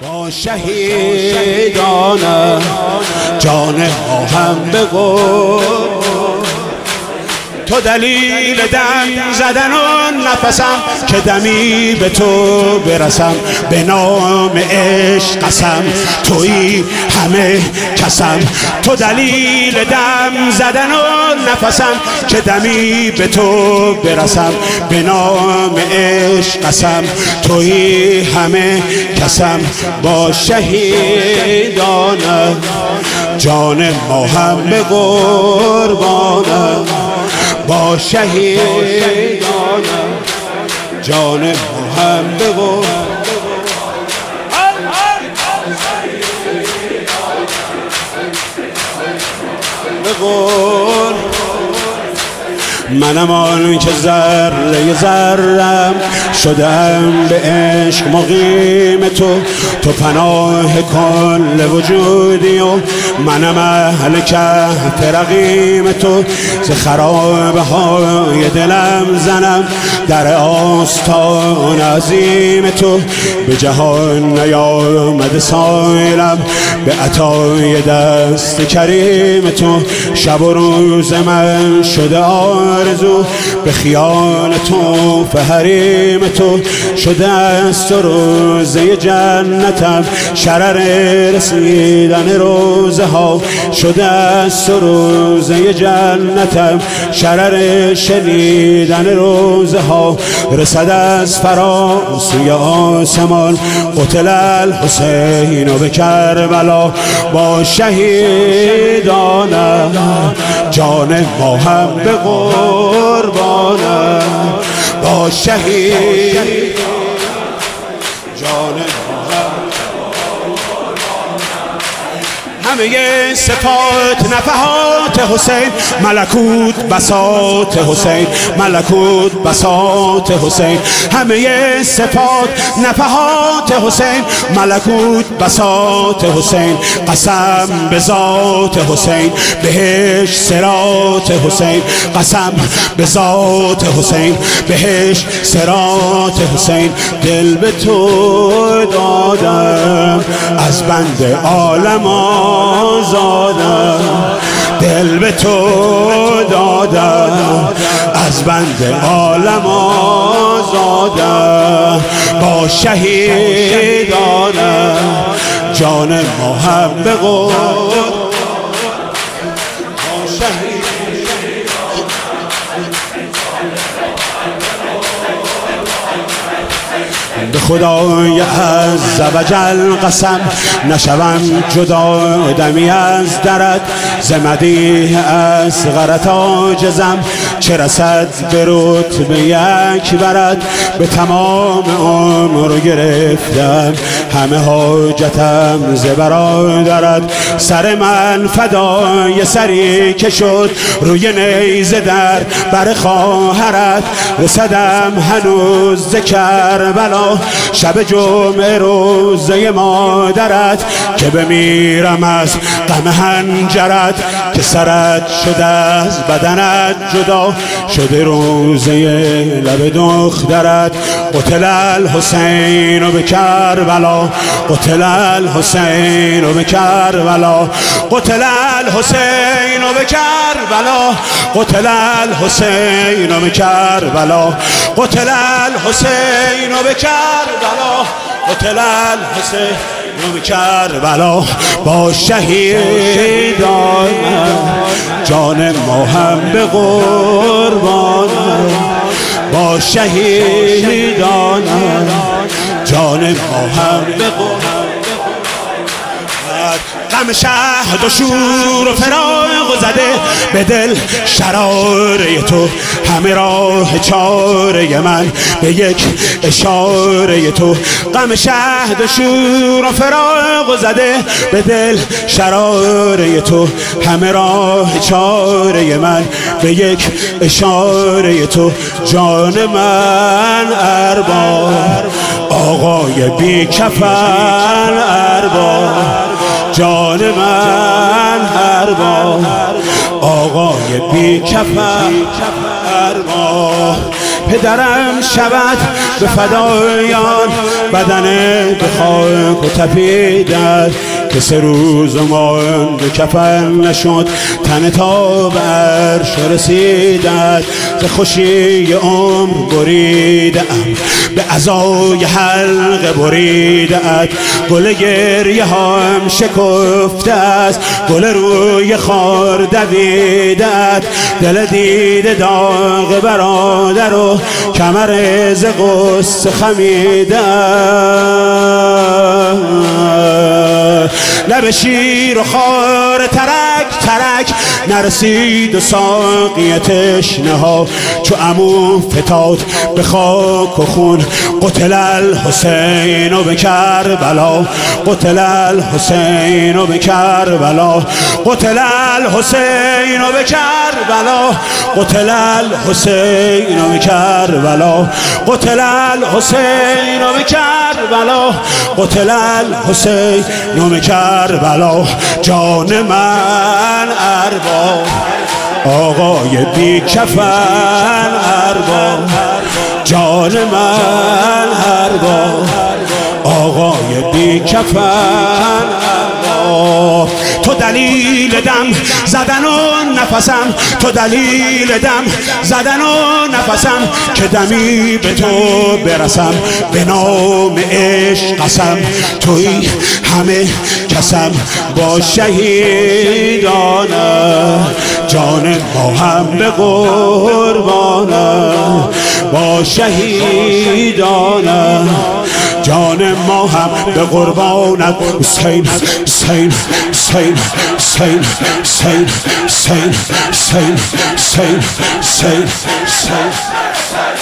با شهیدانم جان ما هم بقول، تو دلیل دم زدن و نفسم که دمی به تو برسم، به نام عشق قسم تویی همه کسم. تو دلیل دم زدن و نفسم که دمی به تو برسم، به نام عشق قسم تویی همه کسم. با شهیدانم جان ما هم به قربانم، با شهیدانم جان ما هم به قربانم. منم آن که ذره ذرم شدم به عشق مقیم تو، تو پناه کل وجودی و منم اهل کهف رقیم تو. ز خرابه های دلم زنم در آستان عظیم تو، به جهان نیامده سایلم به عطای دست کریم تو. شب و روز من شده آرزو به خیال تو، به حریم تو شده است و روزه جنتم شرر رسیدن روزه ها، شده است و روزه جنتم شرر شنیدن روزه ها. رسد از فراسوی آسمان قتل الحسین و به کربلا، با شهیدانم جان ما هم به قربانم، با شهید جان ما هم. همه صفات نفحات حسین، ملکوت بساط حسین، ملکوت بساط حسین. همه صفات نفحات حسین، ملکوت بساط حسین. قسم به ذات حسین، بهش صراط حسین. قسم به ذات حسین، بهش صراط حسین. دل به تو دادم از بند عالم آزادم، دل به تو دادم از بند عالم آزادم. با شهیدانم جان ما هم به قربانم، با شهید به خدای عز و جل قسم نشوم جدا دمی از درت، ز مدیح اصغرت عاجزم چه رسد به رتبه یک برت. به تمام عمر گرفتم همه حاجتم ز برادرت، سر من فدای سری که شد روی نیزه در بر خواهرت. رسدم هنوز ز کربلا شب جمعه روزه مادرت، که بمیرم از غم هنجرت که سرت شده از بدنت جدا شده روزه لب دخترت. قتل الحسین و به کربلا، قتل الحسین و به کربلا، قتل الحسین و به کربلا، قتل الحسین و به کربلا، قتل الحسین و به کربلا، قتل الحسین و به کربلا. با شهیدانم جان ما هم به قربانم، با شهیدانم جان ما هم به قربانم. غم شهد و شور و فراق زده به دل شراره تو، همه راه چاره من به یک اشاره تو. غم شهد و شور و فراق زده به دل شراره تو، همه راه چاره من به یک اشاره تو. جان من ارباب آقای بی کفن ارباب، جان من ارباب آقای بی کفن ارباب. پدرم شود به فدایان، بدن به خاک و تپیدد که 3 روز مانده کفن نشد، تن تا به عرش رسیدد. ز خوشی عمر بریدم، به عزای حلقه بریدت، گل گریه هم شکفته است، گل روی خار دویدت، دل دیده داغ برادر و کمر ز غصه خمیده، لب شیر و خار ترک ترک نرسید و ساقی تشنه ها، چو عمو فتاد به خاک و خون، قتل الحسین و به کربلا، قتل الحسین و به کربلا، قتل الحسین و به کربلا، قتل الحسین و به کربلا، قتل الحسین و به کربلا، قتل الحسین و به کربلا. جان من ارباب، آقای بی کفن ارباب، جان من ارباب، آقای بی کفن ارباب. تو دلیل دم زدن و نفسم، تو دلیل دم زدن و نفسم، که دمی به تو برسم، به نام عشق قسم، توی همه کسم با شهیدانه، جان ما هم به قربانه، با شهیدانه، جان ما هم به قربانت. حسین حسین حسین حسین حسین حسین حسین حسین حسین حسین